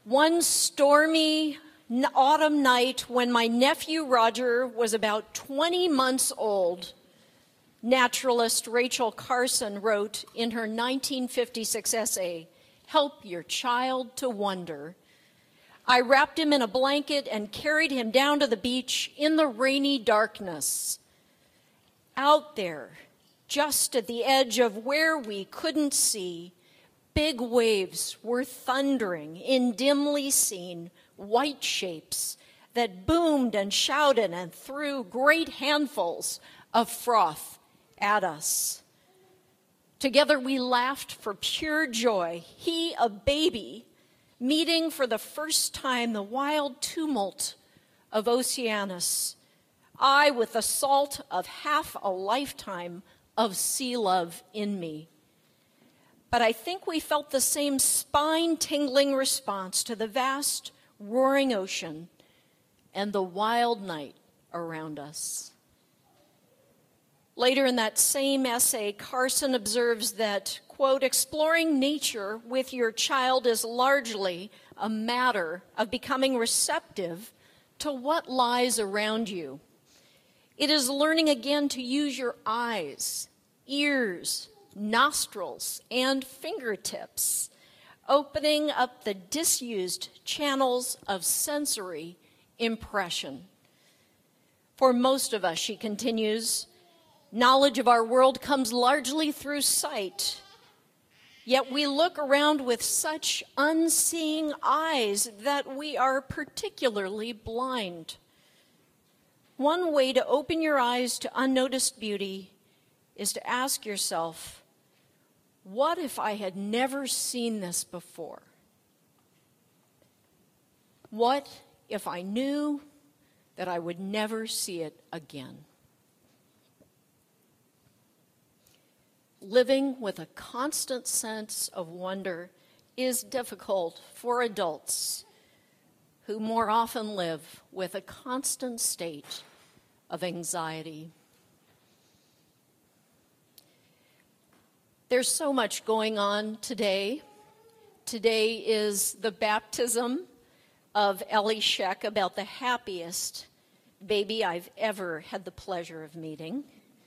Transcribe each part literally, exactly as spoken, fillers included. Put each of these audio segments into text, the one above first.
One stormy autumn night when my nephew Roger was about twenty months old, naturalist Rachel Carson wrote in her nineteen fifty-six essay, "Help Your Child to Wonder." I wrapped him in a blanket and carried him down to the beach in the rainy darkness. Out there, just at the edge of where we couldn't see, big waves were thundering in dimly seen white shapes that boomed and shouted and threw great handfuls of froth at us. Together we laughed for pure joy, he a baby, meeting for the first time the wild tumult of Oceanus, I with the salt of half a lifetime of sea love in me. But I think we felt the same spine-tingling response to the vast, roaring ocean and the wild night around us. Later in that same essay, Carson observes that, quote, exploring nature with your child is largely a matter of becoming receptive to what lies around you. It is learning again to use your eyes, ears, nostrils, and fingertips, opening up the disused channels of sensory impression. For most of us, she continues, knowledge of our world comes largely through sight, yet we look around with such unseeing eyes that we are particularly blind. One way to open your eyes to unnoticed beauty is to ask yourself, what if I had never seen this before? What if I knew that I would never see it again? Living with a constant sense of wonder is difficult for adults who more often live with a constant state of anxiety. There's so much going on today. Today is the baptism of Ellie Sheck, about the happiest baby I've ever had the pleasure of meeting.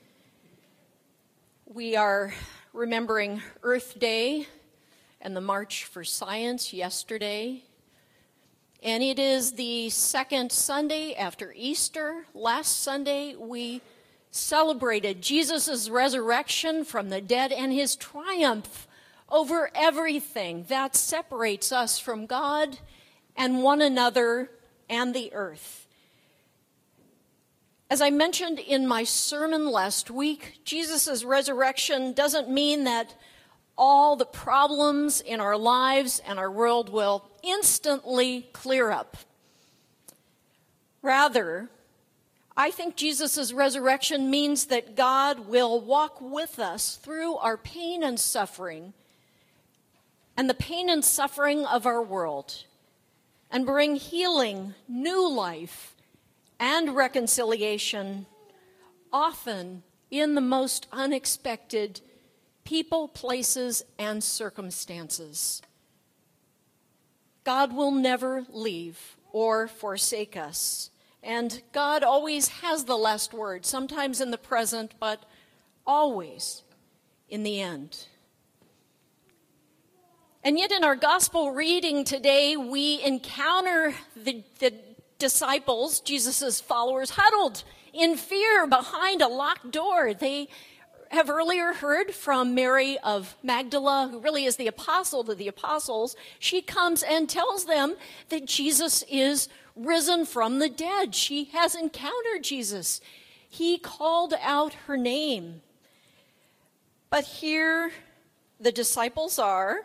We are remembering Earth Day and the March for Science yesterday. And it is the second Sunday after Easter. Last Sunday, we celebrated Jesus' resurrection from the dead and his triumph over everything that separates us from God and one another and the earth. As I mentioned in my sermon last week, Jesus' resurrection doesn't mean that all the problems in our lives and our world will instantly clear up. Rather, I think Jesus' resurrection means that God will walk with us through our pain and suffering and the pain and suffering of our world and bring healing, new life, and reconciliation, often in the most unexpected people, places, and circumstances. God will never leave or forsake us. And God always has the last word, sometimes in the present, but always in the end. And yet in our gospel reading today, we encounter the, the disciples, Jesus' followers, huddled in fear behind a locked door. They have earlier heard from Mary of Magdala, who really is the apostle to the apostles. She comes and tells them that Jesus is risen from the dead. She has encountered Jesus. He called out her name. But here the disciples are,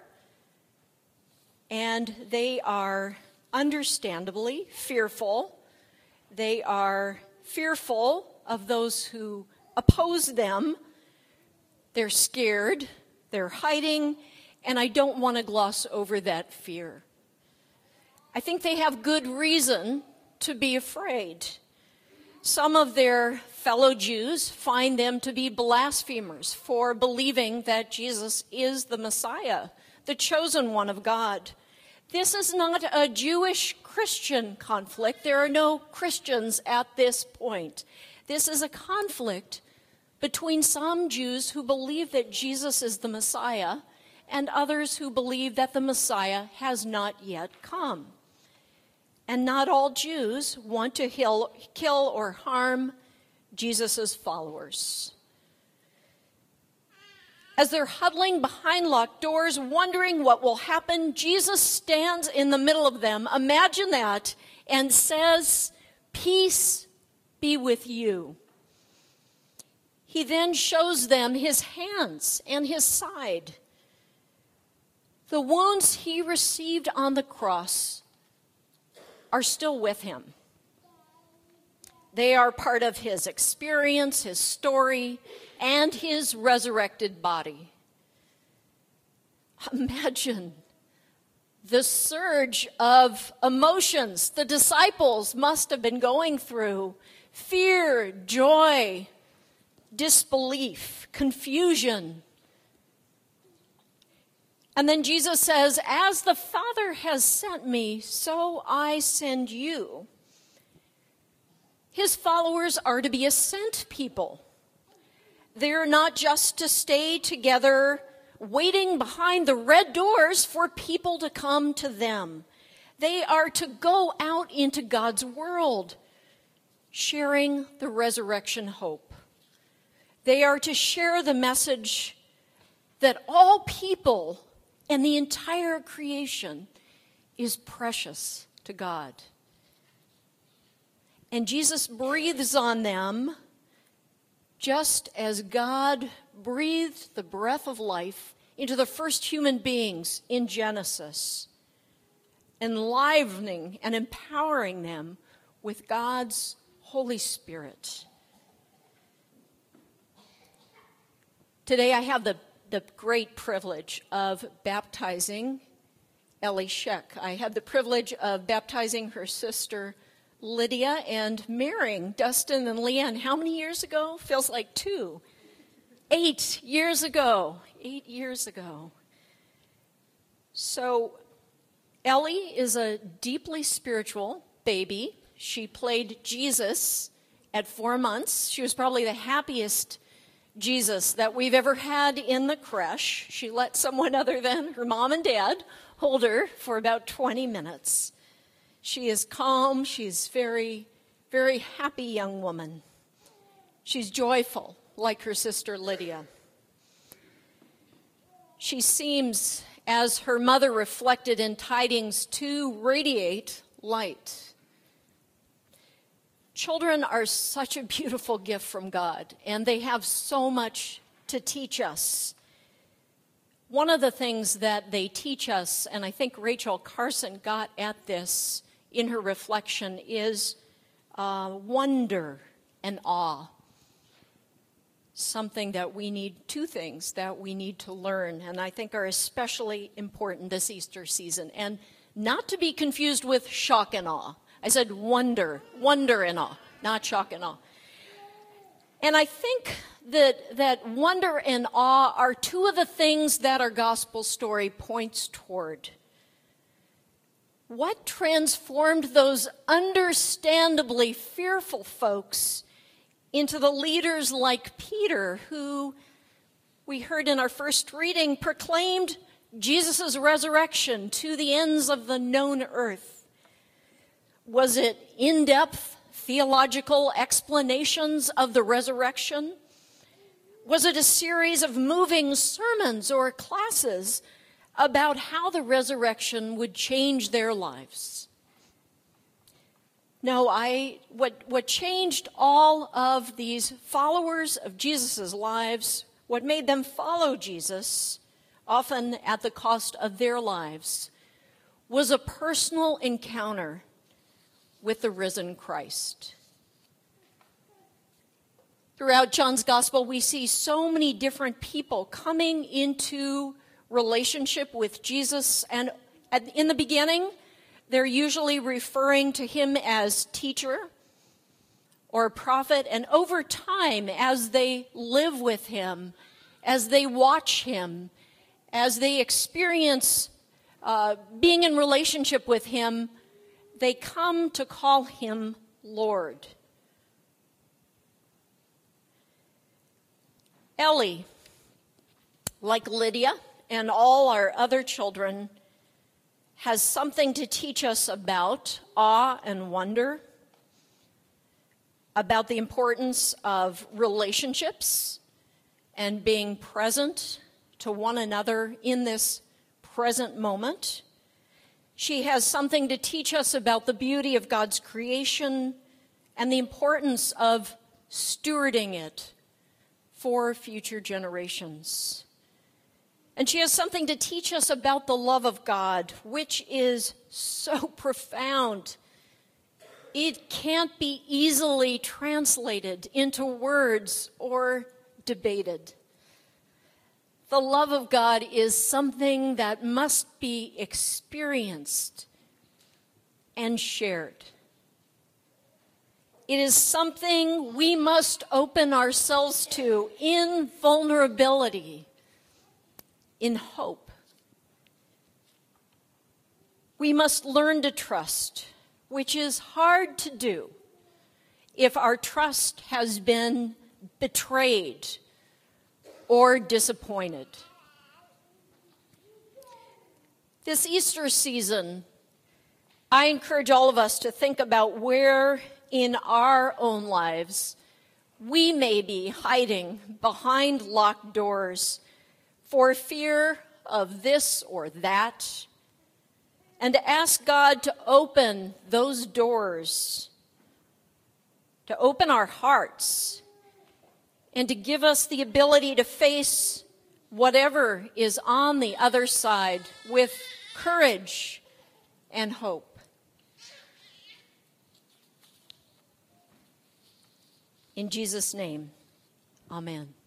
and they are understandably fearful. They are fearful of those who oppose them. They're scared, they're hiding, and I don't want to gloss over that fear. I think they have good reason to be afraid. Some of their fellow Jews find them to be blasphemers for believing that Jesus is the Messiah, the chosen one of God. This is not a Jewish-Christian conflict. There are no Christians at this point. This is a conflict between some Jews who believe that Jesus is the Messiah and others who believe that the Messiah has not yet come. And not all Jews want to kill, kill or harm Jesus' followers. As they're huddling behind locked doors, wondering what will happen, Jesus stands in the middle of them, imagine that, and says, "Peace be with you." He then shows them his hands and his side. The wounds he received on the cross are still with him. They are part of his experience, his story, and his resurrected body. Imagine the surge of emotions the disciples must have been going through: fear, joy, disbelief, confusion. And then Jesus says, "As the Father has sent me, so I send you." His followers are to be a sent people. They're not just to stay together waiting behind the red doors for people to come to them. They are to go out into God's world, sharing the resurrection hope. They are to share the message that all people and the entire creation is precious to God. And Jesus breathes on them just as God breathed the breath of life into the first human beings in Genesis, enlivening and empowering them with God's Holy Spirit. Today I have the, the great privilege of baptizing Ellie Scheck. I had the privilege of baptizing her sister Lydia and marrying Dustin and Leanne. How many years ago? Feels like two. Eight years ago. Eight years ago. So Ellie is a deeply spiritual baby. She played Jesus at four months. She was probably the happiest Jesus that we've ever had in the creche. She let someone other than her mom and dad hold her for about twenty minutes. She is calm. She's very, very happy young woman. She's joyful, like her sister Lydia. She seems, as her mother reflected in Tidings, to radiate light. Children are such a beautiful gift from God, and they have so much to teach us. One of the things that they teach us, and I think Rachel Carson got at this in her reflection, is uh, wonder and awe. Something that we need, two things that we need to learn, and I think are especially important this Easter season, and not to be confused with shock and awe. I said wonder, wonder and awe, not shock and awe. And I think that, that wonder and awe are two of the things that our gospel story points toward. What transformed those understandably fearful folks into the leaders like Peter, who we heard in our first reading proclaimed Jesus' resurrection to the ends of the known earth? Was it in-depth theological explanations of the resurrection? Was it a series of moving sermons or classes about how the resurrection would change their lives? No, I what what changed all of these followers of Jesus' lives, what made them follow Jesus, often at the cost of their lives, was a personal encounter with the risen Christ. Throughout John's gospel, we see so many different people coming into relationship with Jesus, and at, in the beginning, they're usually referring to him as teacher or prophet, and over time, as they live with him, as they watch him, as they experience uh, being in relationship with him, they come to call him Lord. Ellie, like Lydia and all our other children, has something to teach us about awe and wonder, about the importance of relationships and being present to one another in this present moment. She has something to teach us about the beauty of God's creation and the importance of stewarding it for future generations. And she has something to teach us about the love of God, which is so profound. It can't be easily translated into words or debated. The love of God is something that must be experienced and shared. It is something we must open ourselves to in vulnerability, in hope. We must learn to trust, which is hard to do if our trust has been betrayed or disappointed. This Easter season, I encourage all of us to think about where in our own lives we may be hiding behind locked doors for fear of this or that, and to ask God to open those doors, to open our hearts, and to give us the ability to face whatever is on the other side with courage and hope. In Jesus' name, amen.